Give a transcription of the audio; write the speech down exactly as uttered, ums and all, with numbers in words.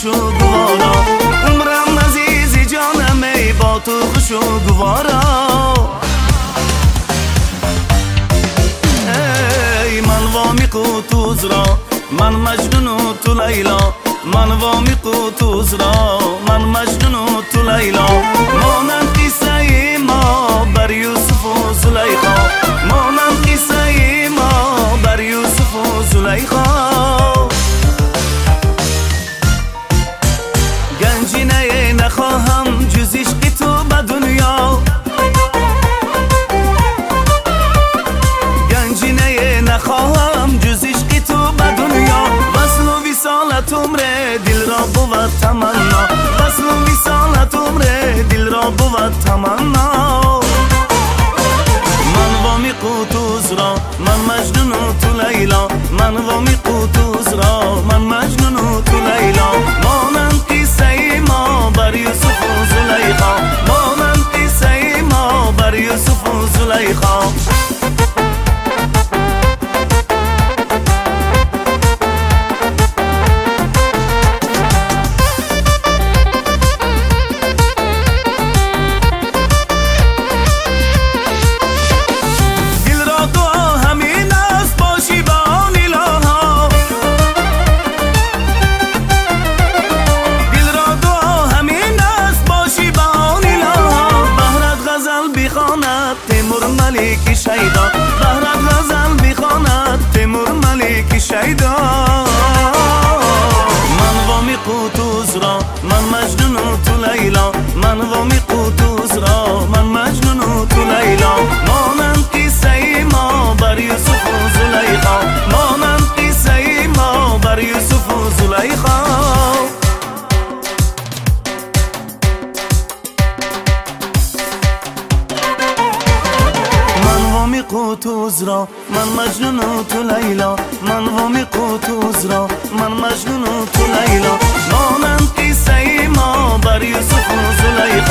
خوش و گوارا، عمرم عزیزی جانم ای با تو خوش و گوارا. ای من وامی قوتوز را، من مجنون و تو لیلا، من وامی قوتوز را، من مجنون و تو لیلا. مانند قصه ما بر یوسف و زلیخا، مانند قصه ما بر یوسف و زلیخا. گنجینه نخواهم جز عشق تو به دنیا، گنجینه نخواهم جز عشق تو به دنیا. وصل و وصالت عمر دل را بود تمنا، وصل و وصالت عمر دل را بود تمنا. من وامی قوتوز را، من مجنون و تو لیلا، من وامی قوتوز را، من مجنون و تو لیلا. مانند قصه ما بر یوسف و زلیخا، مانند قصه ما بر یوسف و زلیخا. تیمور ملک شیدا، بهرت غزل بخواند تیمور ملک شیدا. من وامی قوتوز را، من مجنون و تو لیلا، من وامی قوتوز را، من مجنون و تو لیلا. مانند قصه ما بر یوسف و زلیخا، مانند قصه ما بر یوسف و زلیخا. قوتوز را، من مجنون و تو لیلا، من وامی قوتوز را، من مجنون و تو لیلا. مانند قصه ما بر یوسف و زلیخا.